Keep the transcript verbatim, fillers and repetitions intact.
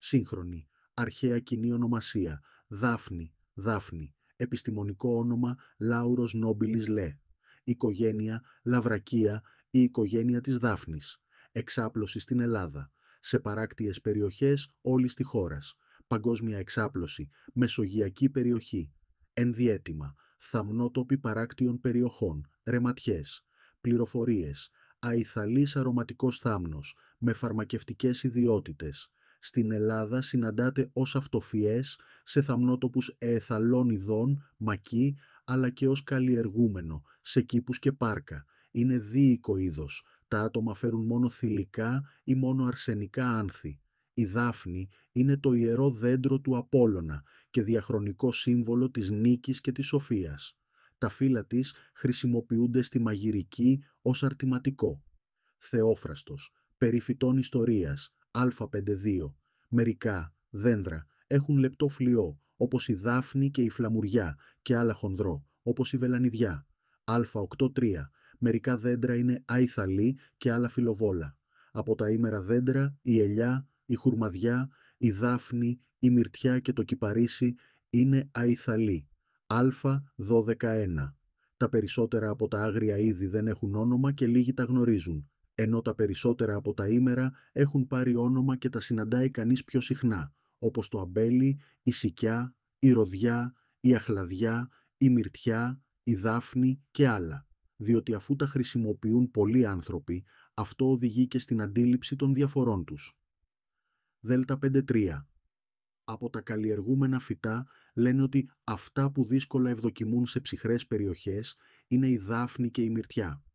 Σύγχρονη, αρχαία κοινή ονομασία, Δάφνη, Δάφνη, επιστημονικό όνομα Laurus nobilis Λε. Οικογένεια, Λαβρακία, η οικογένεια της Δάφνης. Εξάπλωση στην Ελλάδα. Σε παράκτιες περιοχές όλης της χώρας. Παγκόσμια εξάπλωση, μεσογειακή περιοχή. Ενδιέτοιμα, θαμνότοποι παράκτιων περιοχών, ρεματιές. Πληροφορίες, αϊθαλής αρωματικός θάμνος, με φαρμακευτικές ιδιότητες. Στην Ελλάδα συναντάται ως αυτοφυές σε θαμνότοπους εεθαλών ειδών, μακί, αλλά και ως καλλιεργούμενο, σε κήπους και πάρκα. Είναι δίοικο είδος. Τα άτομα φέρουν μόνο θηλυκά ή μόνο αρσενικά άνθη. Η δάφνη είναι το ιερό δέντρο του Απόλλωνα και διαχρονικό σύμβολο της νίκης και της σοφίας. Τα φύλλα της χρησιμοποιούνται στη μαγειρική ως αρτηματικό. Θεόφραστος, περί φυτών ιστορίας, Α πενήντα δύο. Μερικά δέντρα έχουν λεπτό φλοιό, όπως η δάφνη και η φλαμουριά, και άλλα χονδρό, όπως η βελανιδιά. Α ογδόντα τρία. Μερικά δέντρα είναι αϊθαλή και άλλα φιλοβόλα. Από τα ήμερα δέντρα, η ελιά, η χουρμαδιά, η δάφνη, η μυρτιά και το κυπαρίσι είναι αϊθαλή. Α δώδεκα ένα. Τα περισσότερα από τα άγρια είδη δεν έχουν όνομα και λίγοι τα γνωρίζουν, ενώ τα περισσότερα από τα ήμερα έχουν πάρει όνομα και τα συναντάει κανείς πιο συχνά, όπως το αμπέλι, η σικιά, η ροδιά, η αχλαδιά, η μυρτιά, η δάφνη και άλλα, διότι αφού τα χρησιμοποιούν πολλοί άνθρωποι, αυτό οδηγεί και στην αντίληψη των διαφορών τους. Δέλτα πενήντα τρία. Από τα καλλιεργούμενα φυτά λένε ότι αυτά που δύσκολα ευδοκιμούν σε ψυχρές περιοχές είναι η δάφνη και η μυρτιά.